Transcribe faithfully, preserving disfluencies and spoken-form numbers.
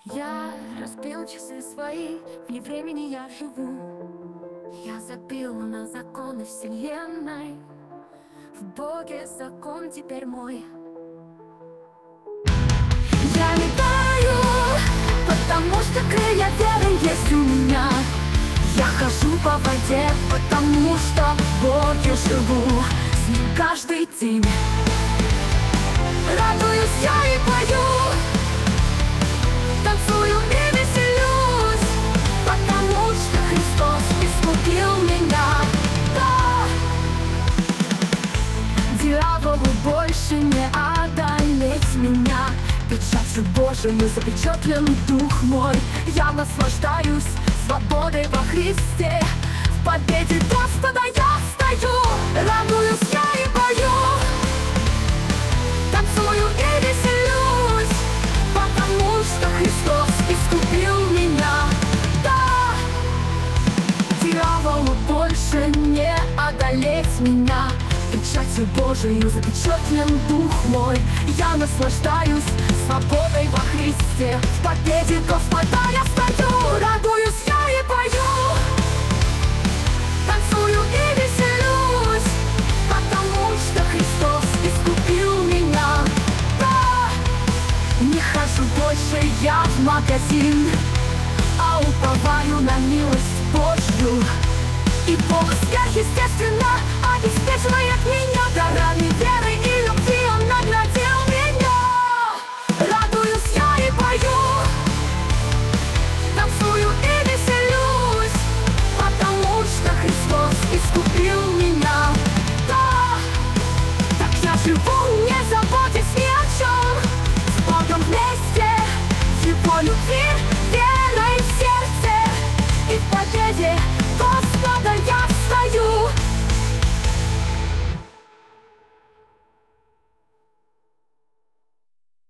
Я разбил часы свои, вне времени я живу. Я забил на законы вселенной. В Боге закон теперь мой. Я летаю, потому что крылья веры есть у меня. Я хожу по воде, потому что в Боге живу. С ним каждый день радуюсь я и пою, танцую и веселюсь, потому что Христос искупил меня. Да! Дьяволу больше не одолеть меня. Печатью Божию запечатлен дух мой. Я наслаждаюсь свободой во Христе. В победе Господа я стою. Радуюсь я и пою, танцую и веселюсь, потому что Христос искупил меня. Да! Дьяволу больше не одолеть меня. Печатью Божию запечатлен дух мой. Я наслаждаюсь свободой во Христе. В победе Господа я стою. Радуюсь я и пою, танцую и веселюсь, потому что Христос искупил меня. Да! Не хожу больше я в магазин, а уповаю на милость Божью. И Бог сверхъестественно обеспечивает меня дарами веры и любви. Он наградил меня. Радуюсь я и пою, танцую и веселюсь, потому что Христос искупил меня. Да! Так я живу, не заботясь ни о чем, с Богом вместе, в Его любви верю.